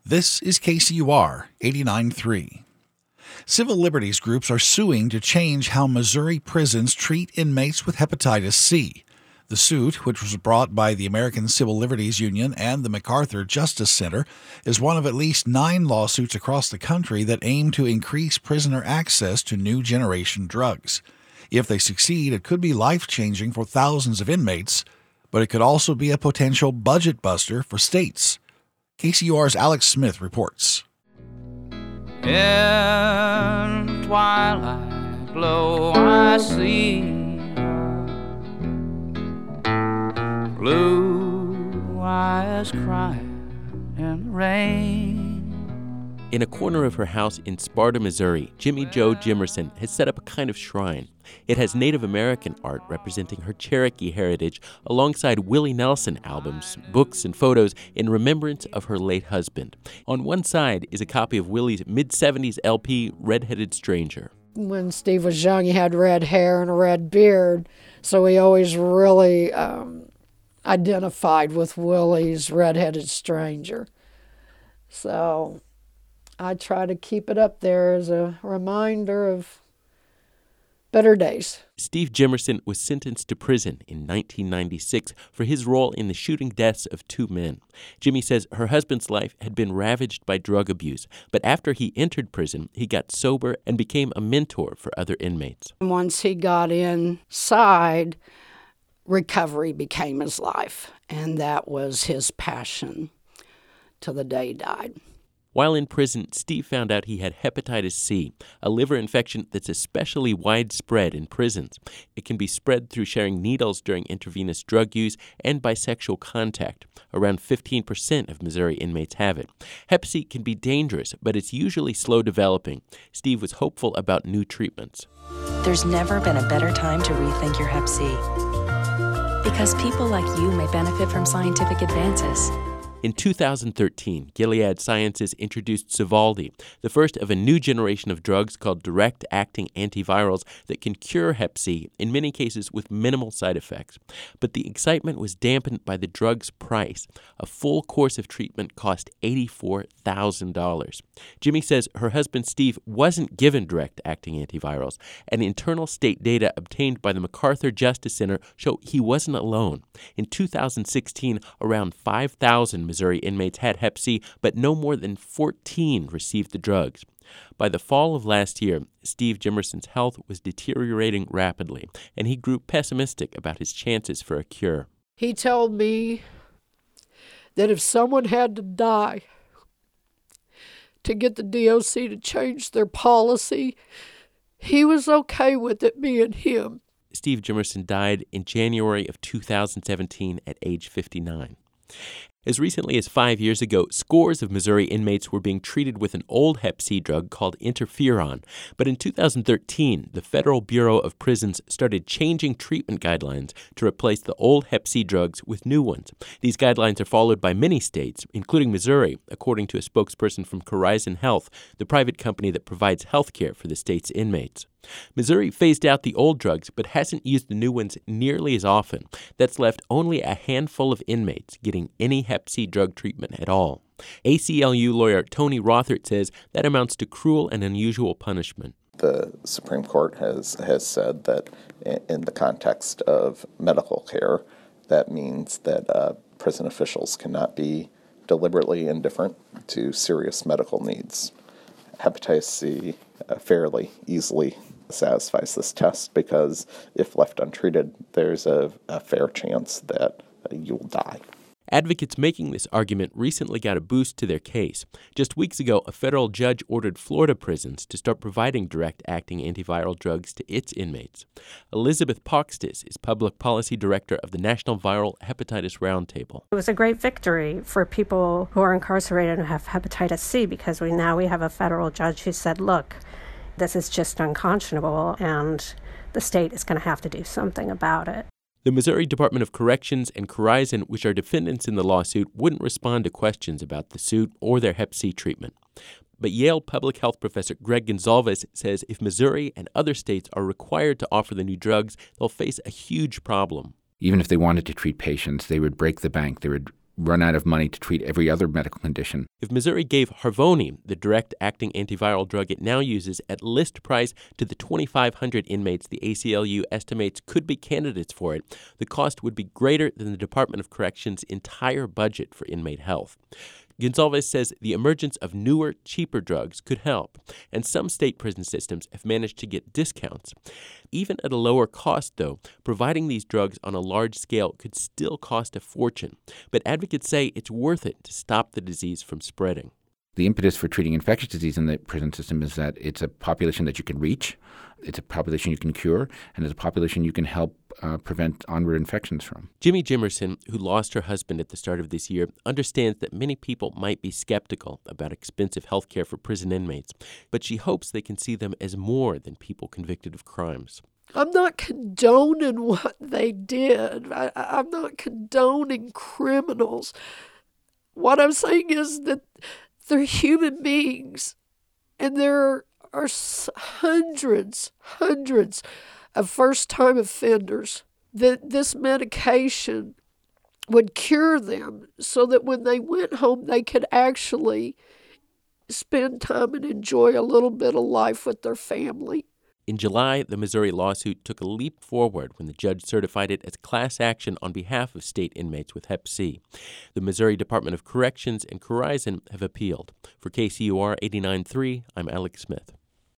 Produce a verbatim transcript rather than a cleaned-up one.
This is K C U R eighty-nine point three. Civil liberties groups are suing to change how Missouri prisons treat inmates with hepatitis C. The suit, which was brought by the American Civil Liberties Union and the MacArthur Justice Center, is one of at least nine lawsuits across the country that aim to increase prisoner access to new generation drugs. If they succeed, it could be life-changing for thousands of inmates, but it could also be a potential budget buster for states. K C U R's Alex Smith reports. In twilight glow I see blue eyes crying in the rain. In a corner of her house in Sparta, Missouri, Jimmy Jo Jimerson has set up a kind of shrine. It has Native American art representing her Cherokee heritage alongside Willie Nelson albums, books, and photos in remembrance of her late husband. On one side is a copy of Willie's mid-seventies L P, Red-Headed Stranger. When Steve was young, he had red hair and a red beard, so he always really um, identified with Willie's Red-Headed Stranger. So I try to keep it up there as a reminder of better days. Steve Jimerson was sentenced to prison in nineteen ninety-six for his role in the shooting deaths of two men. Jimmy says her husband's life had been ravaged by drug abuse, but after he entered prison, he got sober and became a mentor for other inmates. Once he got inside, recovery became his life, and that was his passion till the day he died. While in prison, Steve found out he had hepatitis C, a liver infection that's especially widespread in prisons. It can be spread through sharing needles during intravenous drug use and by sexual contact. Around fifteen percent of Missouri inmates have it. Hep C can be dangerous, but it's usually slow developing. Steve was hopeful about new treatments. There's never been a better time to rethink your Hep C, because people like you may benefit from scientific advances. In two thousand thirteen, Gilead Sciences introduced Sovaldi, the first of a new generation of drugs called direct-acting antivirals that can cure Hep C, in many cases with minimal side effects. But the excitement was dampened by the drug's price. A full course of treatment cost eighty-four thousand dollars. Jimmy says her husband Steve wasn't given direct-acting antivirals, and internal state data obtained by the MacArthur Justice Center show he wasn't alone. In two thousand sixteen, around five thousand Missouri inmates had Hep C, but no more than fourteen received the drugs. By the fall of last year, Steve Jimerson's health was deteriorating rapidly, and he grew pessimistic about his chances for a cure. He told me that if someone had to die to get the D O C to change their policy, he was okay with it being him. Steve Jimerson died in January of two thousand seventeen at age fifty-nine. As recently as five years ago, scores of Missouri inmates were being treated with an old Hep C drug called interferon. But in two thousand thirteen, the Federal Bureau of Prisons started changing treatment guidelines to replace the old Hep C drugs with new ones. These guidelines are followed by many states, including Missouri, according to a spokesperson from Corizon Health, the private company that provides health care for the state's inmates. Missouri phased out the old drugs but hasn't used the new ones nearly as often. That's left only a handful of inmates getting any Hep C drug treatment at all. A C L U lawyer Tony Rothert says that amounts to cruel and unusual punishment. The Supreme Court has, has said that in the context of medical care, that means that uh, prison officials cannot be deliberately indifferent to serious medical needs. Hepatitis C uh, fairly easily satisfies this test because if left untreated, there's a, a fair chance that uh, you will die. Advocates making this argument recently got a boost to their case. Just weeks ago, a federal judge ordered Florida prisons to start providing direct-acting antiviral drugs to its inmates. Elizabeth Poxtis is public policy director of the National Viral Hepatitis Roundtable. It was a great victory for people who are incarcerated and have hepatitis C because we now we have a federal judge who said, look, this is just unconscionable and the state is going to have to do something about it. The Missouri Department of Corrections and Corizon, which are defendants in the lawsuit, wouldn't respond to questions about the suit or their Hep C treatment. But Yale public health professor Greg Gonzalez says if Missouri and other states are required to offer the new drugs, they'll face a huge problem. Even if they wanted to treat patients, they would break the bank. They would run out of money to treat every other medical condition. If Missouri gave Harvoni, the direct-acting antiviral drug it now uses, at list price to the twenty-five hundred inmates the A C L U estimates could be candidates for it, the cost would be greater than the Department of Corrections' entire budget for inmate health. Gonsalves says the emergence of newer, cheaper drugs could help, and some state prison systems have managed to get discounts. Even at a lower cost, though, providing these drugs on a large scale could still cost a fortune. But advocates say it's worth it to stop the disease from spreading. The impetus for treating infectious disease in the prison system is that it's a population that you can reach, it's a population you can cure, and it's a population you can help uh, prevent onward infections from. Jimmy Jimerson, who lost her husband at the start of this year, understands that many people might be skeptical about expensive health care for prison inmates, but she hopes they can see them as more than people convicted of crimes. I'm not condoning what they did. I, I'm not condoning criminals. What I'm saying is that they're human beings, and there are hundreds, hundreds of first-time offenders that this medication would cure them so that when they went home, they could actually spend time and enjoy a little bit of life with their family. In July, the Missouri lawsuit took a leap forward when the judge certified it as class action on behalf of state inmates with hep C. The Missouri Department of Corrections and Corizon have appealed. For K C U R eighty-nine point three, I'm Alex Smith.